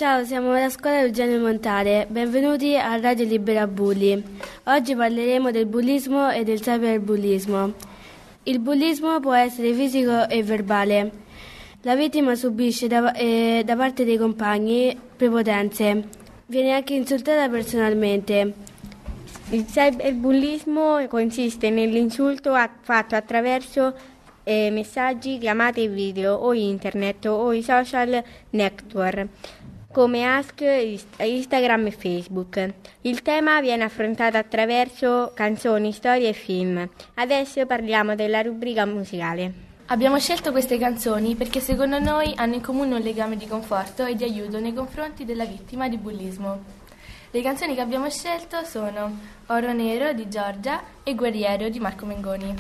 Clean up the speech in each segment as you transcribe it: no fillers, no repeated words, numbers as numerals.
Ciao, siamo la scuola Eugenio Montale, benvenuti a Radio Libera Bulli. Oggi parleremo del bullismo e del cyberbullismo. Il bullismo può essere fisico e verbale. La vittima subisce da parte dei compagni prepotenze, viene anche insultata personalmente. Il cyberbullismo consiste nell'insulto fatto attraverso messaggi, chiamate video o internet o i social network come Ask, Instagram e Facebook. Il tema viene affrontato attraverso canzoni, storie e film. Adesso parliamo della rubrica musicale. Abbiamo scelto queste canzoni perché secondo noi hanno in comune un legame di conforto e di aiuto nei confronti della vittima di bullismo. Le canzoni che abbiamo scelto sono Oro Nero di Giorgia e Guerriero di Marco Mengoni.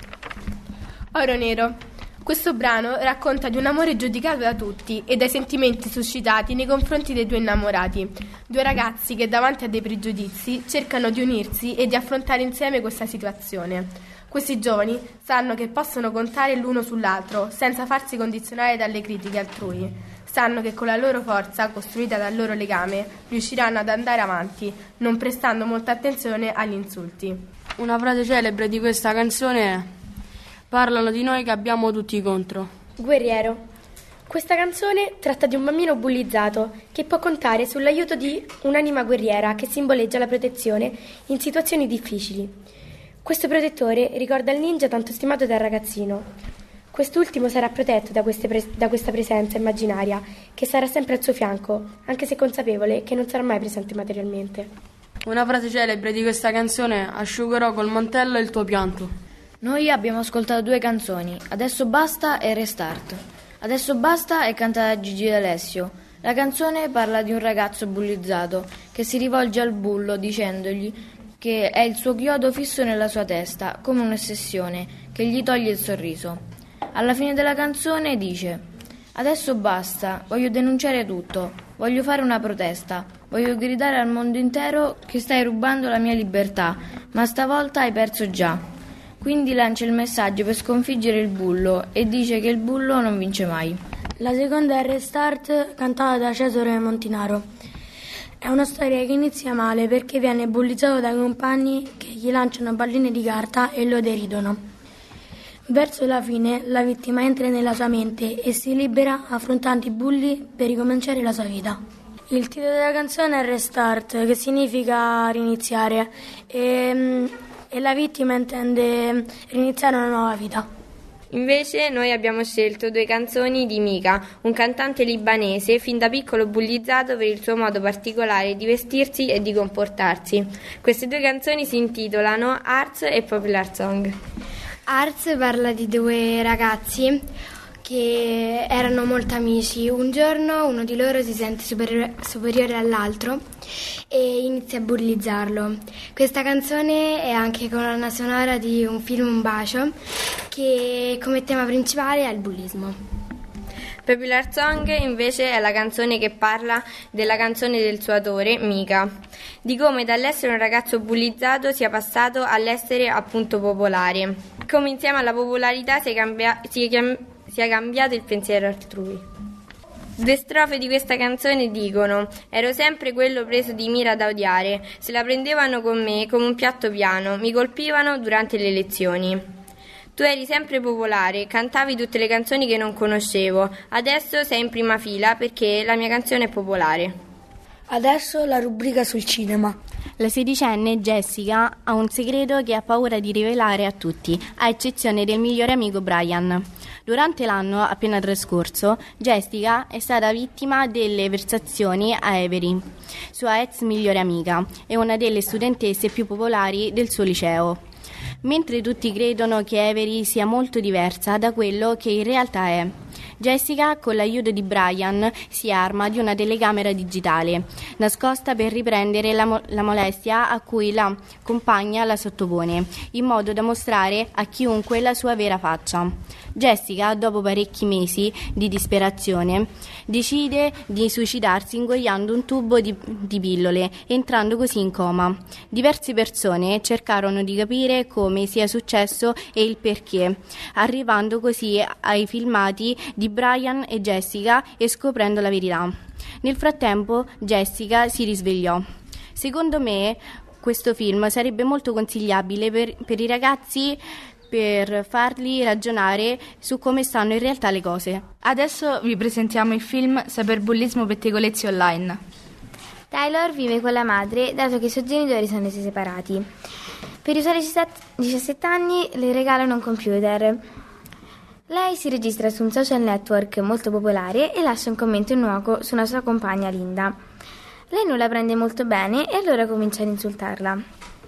Oro Nero. Questo brano racconta di un amore giudicato da tutti e dai sentimenti suscitati nei confronti dei due innamorati. Due ragazzi che davanti a dei pregiudizi cercano di unirsi e di affrontare insieme questa situazione. Questi giovani sanno che possono contare l'uno sull'altro senza farsi condizionare dalle critiche altrui. Sanno che con la loro forza, costruita dal loro legame, riusciranno ad andare avanti, non prestando molta attenzione agli insulti. Una frase celebre di questa canzone è: parlano di noi che abbiamo tutti contro. Guerriero. Questa canzone tratta di un bambino bullizzato che può contare sull'aiuto di un'anima guerriera che simboleggia la protezione in situazioni difficili. Questo protettore ricorda il ninja tanto stimato dal ragazzino. Quest'ultimo sarà protetto da questa presenza immaginaria che sarà sempre al suo fianco, anche se consapevole che non sarà mai presente materialmente. Una frase celebre di questa canzone è: asciugherò col mantello il tuo pianto. Noi abbiamo ascoltato due canzoni, Adesso basta e Restart. Adesso basta è cantata da Gigi D'Alessio. La canzone parla di un ragazzo bullizzato che si rivolge al bullo dicendogli che è il suo chiodo fisso nella sua testa, come un'ossessione che gli toglie il sorriso. Alla fine della canzone dice: adesso basta, voglio denunciare tutto, voglio fare una protesta, voglio gridare al mondo intero che stai rubando la mia libertà, ma stavolta hai perso già. Quindi lancia il messaggio per sconfiggere il bullo e dice che il bullo non vince mai. La seconda è Restart, cantata da Cesare Montinaro. È una storia che inizia male perché viene bullizzato dai compagni che gli lanciano palline di carta e lo deridono. Verso la fine la vittima entra nella sua mente e si libera affrontando i bulli per ricominciare la sua vita. Il titolo della canzone è Restart, che significa riniziare, e la vittima intende riniziare una nuova vita. Invece noi abbiamo scelto due canzoni di Mika, un cantante libanese fin da piccolo bullizzato per il suo modo particolare di vestirsi e di comportarsi. Queste due canzoni si intitolano Arts e Popular Song. Arts parla di due ragazzi che erano molto amici. Un giorno uno di loro si sente superiore all'altro e inizia a bullizzarlo. Questa canzone è anche colonna sonora di un film, Un bacio, che come tema principale ha il bullismo. Popular Song invece è la canzone che parla della canzone del suo autore, Mika, di come dall'essere un ragazzo bullizzato sia passato all'essere appunto popolare, come insieme alla popolarità sia cambiato il pensiero altrui. Due strofe di questa canzone dicono: ero sempre quello preso di mira da odiare, se la prendevano con me come un piatto piano, mi colpivano durante le lezioni. Tu eri sempre popolare, cantavi tutte le canzoni che non conoscevo, adesso sei in prima fila perché la mia canzone è popolare. Adesso la rubrica sul cinema. La sedicenne Jessica ha un segreto che ha paura di rivelare a tutti, a eccezione del migliore amico Brian. Durante l'anno appena trascorso, Jessica è stata vittima delle versazioni a Avery, sua ex migliore amica e una delle studentesse più popolari del suo liceo. Mentre tutti credono che Avery sia molto diversa da quello che in realtà è, Jessica, con l'aiuto di Brian, si arma di una telecamera digitale, nascosta per riprendere la molestia a cui la compagna la sottopone, in modo da mostrare a chiunque la sua vera faccia. Jessica, dopo parecchi mesi di disperazione, decide di suicidarsi ingoiando un tubo di pillole, entrando così in coma. Diverse persone cercarono di capire come sia successo e il perché, arrivando così ai filmati di di Brian e Jessica e scoprendo la verità. Nel frattempo Jessica si risvegliò. Secondo me questo film sarebbe molto consigliabile per i ragazzi, per farli ragionare su come stanno in realtà le cose. Adesso vi presentiamo il film Cyberbullismo, pettegolezzi online. Taylor vive con la madre dato che i suoi genitori sono separati. Per i suoi 17 anni le regalano un computer. Lei si registra su un social network molto popolare e lascia un commento innocuo su una sua compagna Linda. Lei non la prende molto bene e allora comincia ad insultarla.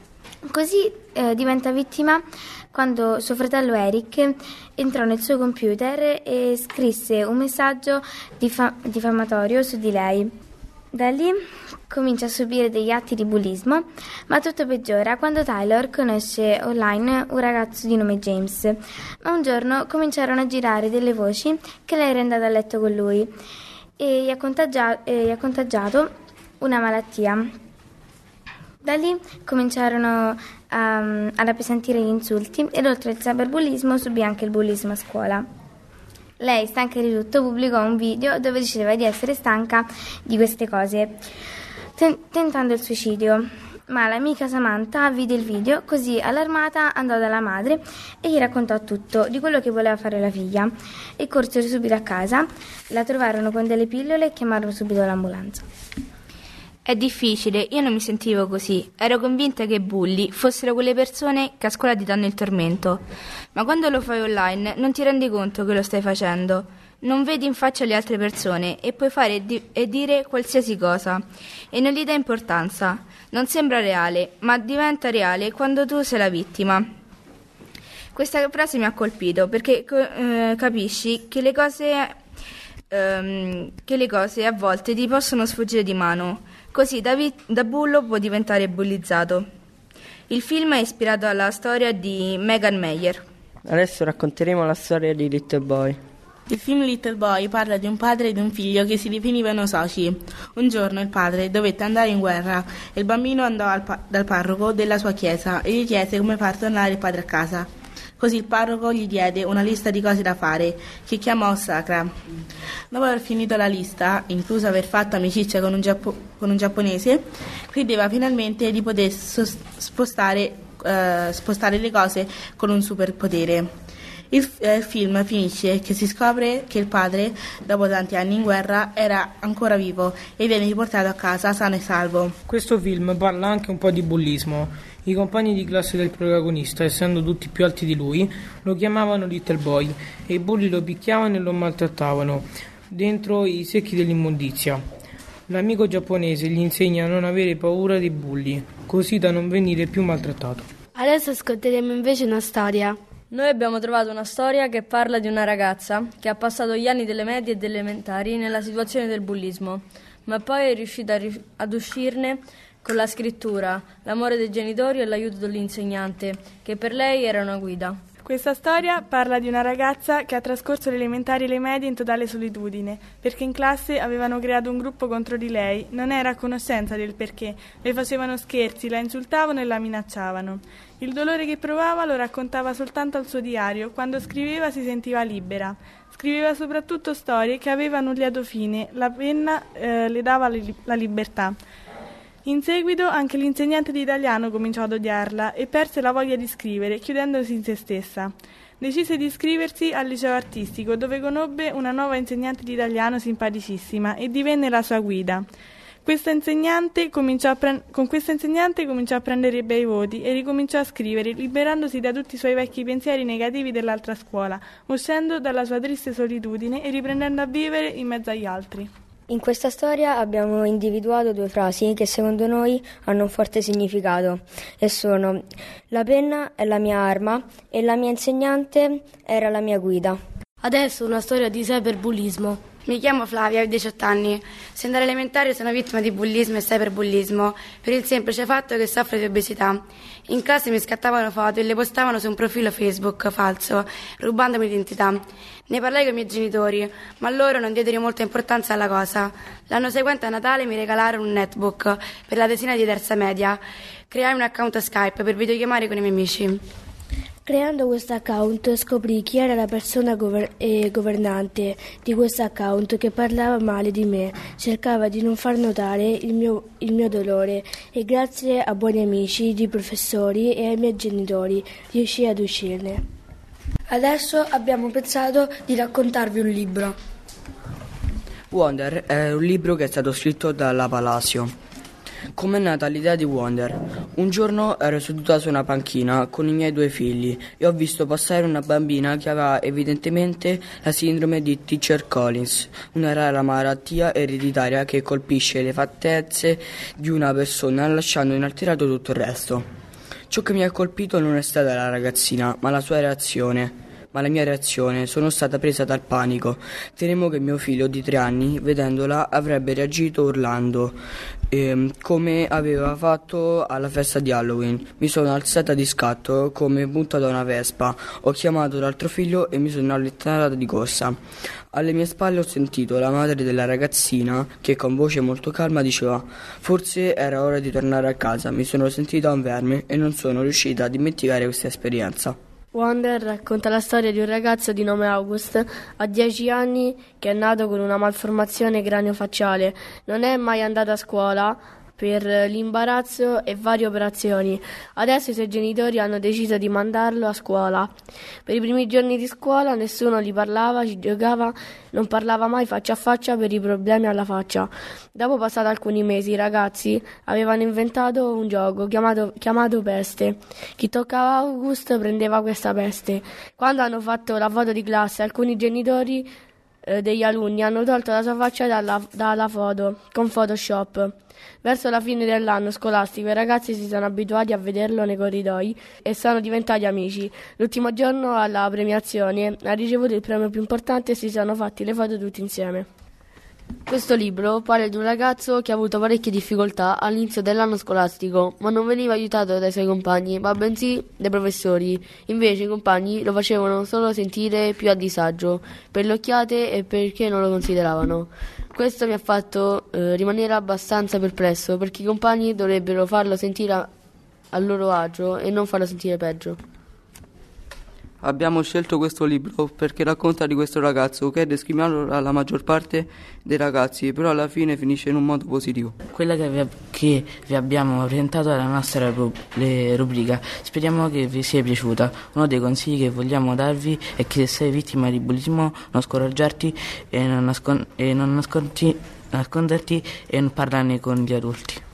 Così diventa vittima quando suo fratello Eric entrò nel suo computer e scrisse un messaggio diffamatorio su di lei. Da lì comincia a subire degli atti di bullismo, ma tutto peggiora quando Taylor conosce online un ragazzo di nome James. Ma un giorno cominciarono a girare delle voci che lei era andata a letto con lui e gli ha contagiato una malattia. Da lì cominciarono ad appesantire gli insulti ed oltre al cyberbullismo subì anche il bullismo a scuola. Lei, stanca di tutto, pubblicò un video dove diceva di essere stanca di queste cose, tentando il suicidio. Ma l'amica Samantha vide il video, così allarmata andò dalla madre e gli raccontò tutto di quello che voleva fare la figlia e corsero subito a casa, la trovarono con delle pillole e chiamarono subito l'ambulanza. È difficile, io non mi sentivo così. Ero convinta che i bulli fossero quelle persone che a scuola ti danno il tormento. Ma quando lo fai online non ti rendi conto che lo stai facendo. Non vedi in faccia le altre persone e puoi fare e dire qualsiasi cosa. E non gli dai importanza. Non sembra reale, ma diventa reale quando tu sei la vittima. Questa frase mi ha colpito perché capisci che le cose a volte ti possono sfuggire di mano. Così da bullo può diventare bullizzato. Il film è ispirato alla storia di Megan Meyer. Adesso racconteremo la storia di Little Boy. Il film Little Boy parla di un padre ed un figlio che si definivano soci. Un giorno il padre dovette andare in guerra e il bambino andò dal parroco della sua chiesa e gli chiese come far tornare il padre a casa. Così il parroco gli diede una lista di cose da fare, che chiamò sacra. Dopo aver finito la lista, incluso aver fatto amicizia con un giapponese, credeva finalmente di poter spostare le cose con un superpotere. Il film finisce che si scopre che il padre, dopo tanti anni in guerra, era ancora vivo e viene riportato a casa sano e salvo. Questo film parla anche un po' di bullismo. I compagni di classe del protagonista, essendo tutti più alti di lui, lo chiamavano Little Boy e i bulli lo picchiavano e lo maltrattavano dentro i secchi dell'immondizia. L'amico giapponese gli insegna a non avere paura dei bulli, così da non venire più maltrattato. Adesso ascolteremo invece una storia. Noi abbiamo trovato una storia che parla di una ragazza che ha passato gli anni delle medie e delle elementari nella situazione del bullismo, ma poi è riuscita ad uscirne con la scrittura, l'amore dei genitori e l'aiuto dell'insegnante, che per lei era una guida. Questa storia parla di una ragazza che ha trascorso le elementari e le medie in totale solitudine, perché in classe avevano creato un gruppo contro di lei, non era a conoscenza del perché, le facevano scherzi, la insultavano e la minacciavano. Il dolore che provava lo raccontava soltanto al suo diario, quando scriveva si sentiva libera. Scriveva soprattutto storie che avevano un lieto fine, la penna le dava la libertà. In seguito anche l'insegnante di italiano cominciò ad odiarla e perse la voglia di scrivere, chiudendosi in se stessa. Decise di iscriversi al liceo artistico, dove conobbe una nuova insegnante di italiano simpaticissima e divenne la sua guida. Con questa insegnante cominciò a prendere bei voti e ricominciò a scrivere, liberandosi da tutti i suoi vecchi pensieri negativi dell'altra scuola, uscendo dalla sua triste solitudine e riprendendo a vivere in mezzo agli altri. In questa storia abbiamo individuato 2 frasi che secondo noi hanno un forte significato e sono: la penna è la mia arma e la mia insegnante era la mia guida. Adesso una storia di cyberbullismo. Mi chiamo Flavia, ho 18 anni. Sin dalle elementari sono vittima di bullismo e cyberbullismo per il semplice fatto che soffro di obesità. In classe mi scattavano foto e le postavano su un profilo Facebook falso, rubandomi l'identità. Ne parlai con i miei genitori, ma loro non diedero molta importanza alla cosa. L'anno seguente a Natale mi regalarono un netbook per la tesina di terza media. Creai un account Skype per videochiamare con i miei amici. Creando questo account scoprì chi era la persona governante di questo account che parlava male di me, cercava di non far notare il mio dolore e grazie a buoni amici, di professori e ai miei genitori riuscii ad uscirne. Adesso abbiamo pensato di raccontarvi un libro. Wonder è un libro che è stato scritto dalla Palacio. Com'è nata l'idea di Wonder? Un giorno ero seduta su una panchina con i miei 2 figli e ho visto passare una bambina che aveva evidentemente la sindrome di Teacher Collins, una rara malattia ereditaria che colpisce le fattezze di una persona lasciando inalterato tutto il resto. Ciò che mi ha colpito non è stata la ragazzina, ma la sua reazione. Ma la mia reazione, sono stata presa dal panico. Temo che mio figlio di 3 anni, vedendola, avrebbe reagito urlando, come aveva fatto alla festa di Halloween. Mi sono alzata di scatto come punta da una vespa. Ho chiamato l'altro figlio e mi sono allontanato di corsa. Alle mie spalle ho sentito la madre della ragazzina che con voce molto calma diceva: forse era ora di tornare a casa. Mi sono sentita un verme e non sono riuscita a dimenticare questa esperienza. Wonder racconta la storia di un ragazzo di nome August, a 10 anni, che è nato con una malformazione cranio-facciale. Non è mai andato a scuola per l'imbarazzo e varie operazioni. Adesso i suoi genitori hanno deciso di mandarlo a scuola. Per i primi giorni di scuola nessuno gli parlava, ci giocava, non parlava mai faccia a faccia per i problemi alla faccia. Dopo passati alcuni mesi i ragazzi avevano inventato un gioco chiamato peste. Chi toccava August prendeva questa peste. Quando hanno fatto la foto di classe, alcuni genitori degli alunni hanno tolto la sua faccia dalla foto con Photoshop. Verso la fine dell'anno scolastico i ragazzi si sono abituati a vederlo nei corridoi e sono diventati amici. L'ultimo giorno alla premiazione ha ricevuto il premio più importante e si sono fatti le foto tutti insieme. Questo libro parla di un ragazzo che ha avuto parecchie difficoltà all'inizio dell'anno scolastico, ma non veniva aiutato dai suoi compagni, ma bensì dai professori. Invece i compagni lo facevano solo sentire più a disagio, per le occhiate e perché non lo consideravano. Questo mi ha fatto rimanere abbastanza perplesso, perché i compagni dovrebbero farlo sentire a loro agio e non farlo sentire peggio. Abbiamo scelto questo libro perché racconta di questo ragazzo che è discriminato dalla maggior parte dei ragazzi, però alla fine finisce in un modo positivo. Quella che vi abbiamo presentato è la nostra rubrica. Speriamo che vi sia piaciuta. Uno dei consigli che vogliamo darvi è che se sei vittima di bullismo non scoraggiarti e non nasconderti e non parlarne con gli adulti.